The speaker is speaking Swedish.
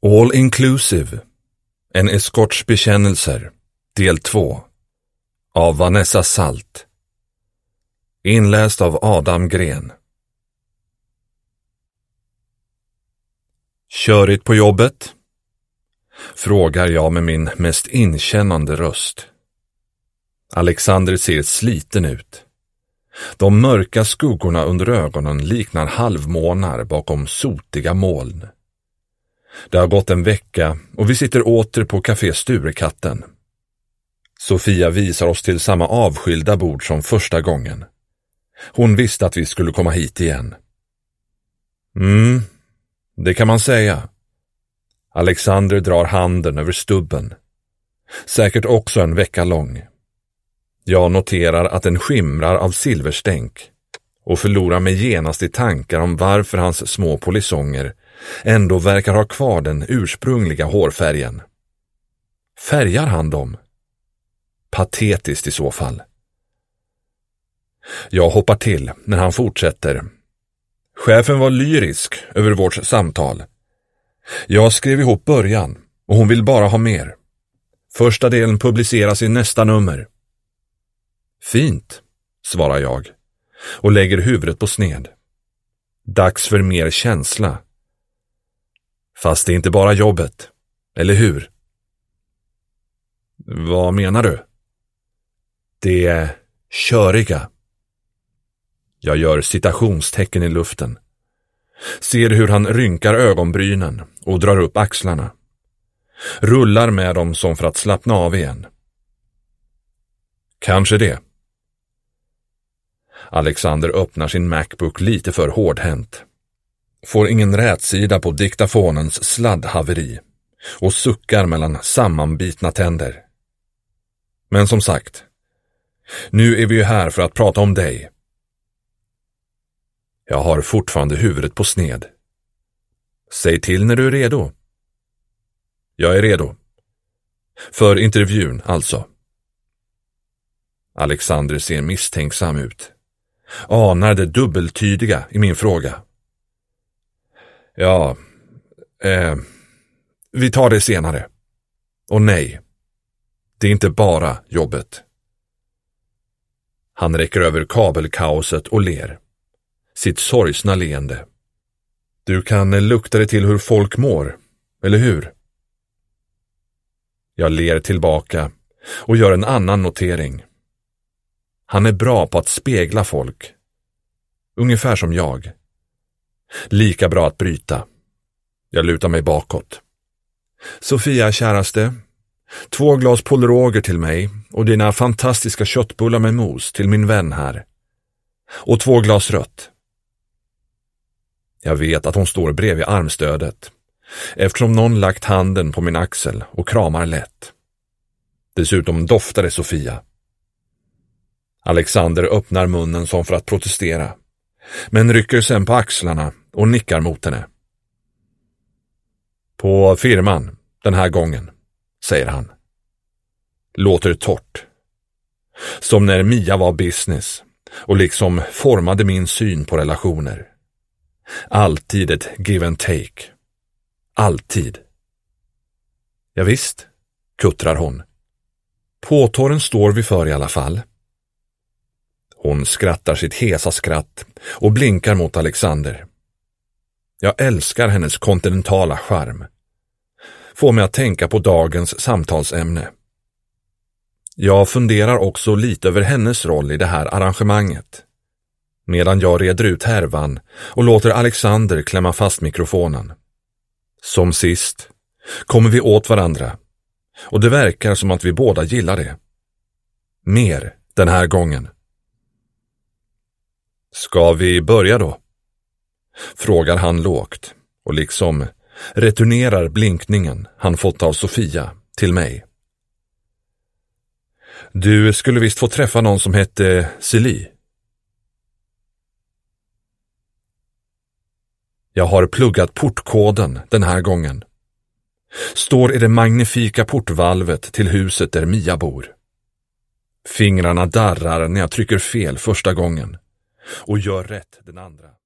All Inclusive, en eskorts bekännelser, del 2, av Vanessa Salt. Inläst av Adam Gren. Körigt på jobbet? Frågar jag med min mest inkännande röst. Alexander ser sliten ut. De mörka skuggorna under ögonen liknar halvmånar bakom sotiga moln. Det har gått en vecka och vi sitter åter på Café Sturekatten. Sofia visar oss till samma avskilda bord som första gången. Hon visste att vi skulle komma hit igen. Det kan man säga. Alexander drar handen över stubben. Säkert också en vecka lång. Jag noterar att den skimrar av silverstänk och förlorar mig genast i tankar om varför hans små polisonger ändå verkar ha kvar den ursprungliga hårfärgen. Färgar han dem? Patetiskt i så fall. Jag hoppar till när han fortsätter. Chefen var lyrisk över vårt samtal. Jag skrev ihop början och hon vill bara ha mer. Första delen publiceras i nästa nummer. Fint, svarar jag och lägger huvudet på sned. Dags för mer känsla. Fast det är inte bara jobbet, eller hur? Vad menar du? Det är köriga. Jag gör citationstecken i luften. Ser hur han rynkar ögonbrynen och drar upp axlarna. Rullar med dem som för att slappna av igen. Kanske det. Alexander öppnar sin MacBook lite för hårdhänt. Får ingen rätsida på diktafonens sladdhaveri och suckar mellan sammanbitna tänder. Men som sagt, nu är vi ju här för att prata om dig. Jag har fortfarande huvudet på sned. Säg till när du är redo. Jag är redo. För intervjun, alltså. Alexander ser misstänksam ut. Anar det dubbeltydiga i min fråga. Ja, vi tar det senare. Och nej, det är inte bara jobbet. Han räcker över kabelkaoset och ler. Sitt sorgsna leende. Du kan lukta dig till hur folk mår, eller hur? Jag ler tillbaka och gör en annan notering. Han är bra på att spegla folk. Ungefär som jag. Lika bra att bryta. Jag lutar mig bakåt. Sofia, käraste. 2 glas Polroger till mig och dina fantastiska köttbullar med mos till min vän här. Och 2 glas rött. Jag vet att hon står bredvid armstödet, eftersom någon lagt handen på min axel och kramar lätt. Dessutom doftar det Sofia. Alexander öppnar munnen som för att protestera, men rycker sen på axlarna och nickar mot henne. På firman, den här gången, säger han. Låter torrt. Som när Mia var business och liksom formade min syn på relationer. Alltid ett give and take. Alltid. Ja, visst, kuttrar hon. Påtåren står vi för i alla fall. Hon skrattar sitt hesa skratt och blinkar mot Alexander. Jag älskar hennes kontinentala charm. Får mig att tänka på dagens samtalsämne. Jag funderar också lite över hennes roll i det här arrangemanget. Medan jag reder ut härvan och låter Alexander klämma fast mikrofonen. Som sist kommer vi åt varandra. Och det verkar som att vi båda gillar det. Mer den här gången. Ska vi börja då? Frågar han lågt och liksom returnerar blinkningen han fått av Sofia till mig. Du skulle visst få träffa någon som hette Celie. Jag har pluggat portkoden den här gången. Står i det magnifika portvalvet till huset där Mia bor. Fingrarna darrar när jag trycker fel första gången och gör rätt den andra.